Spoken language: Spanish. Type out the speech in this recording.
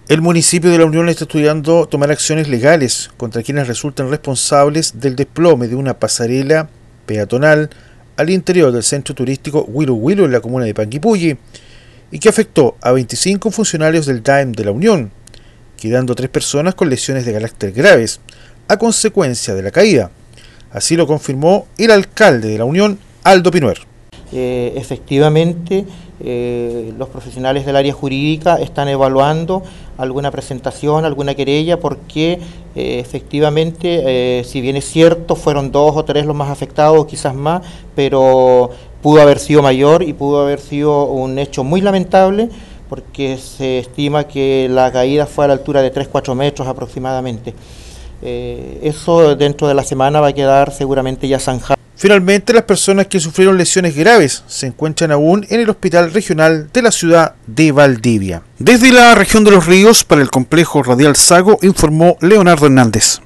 El municipio de La Unión está estudiando tomar acciones legales contra quienes resultan responsables del desplome de una pasarela peatonal al interior del centro turístico Huilo Huilo en la comuna de Panguipulli y que afectó a 25 funcionarios del DAEM de La Unión, quedando 3 personas con lesiones de carácter graves a consecuencia de la caída. Así lo confirmó el alcalde de La Unión, Aldo Pinuer. Efectivamente, los profesionales del área jurídica están evaluando alguna presentación, alguna querella, porque efectivamente, si bien es cierto, fueron 2 o 3 los más afectados, quizás más, pero pudo haber sido mayor y pudo haber sido un hecho muy lamentable, porque se estima que la caída fue a la altura de 3-4 metros aproximadamente. Eso dentro de la semana va a quedar seguramente ya zanjado. Finalmente, las personas que sufrieron lesiones graves se encuentran aún en el hospital regional de la ciudad de Valdivia. Desde la región de Los Ríos, para el complejo radial Sago, informó Leonardo Hernández.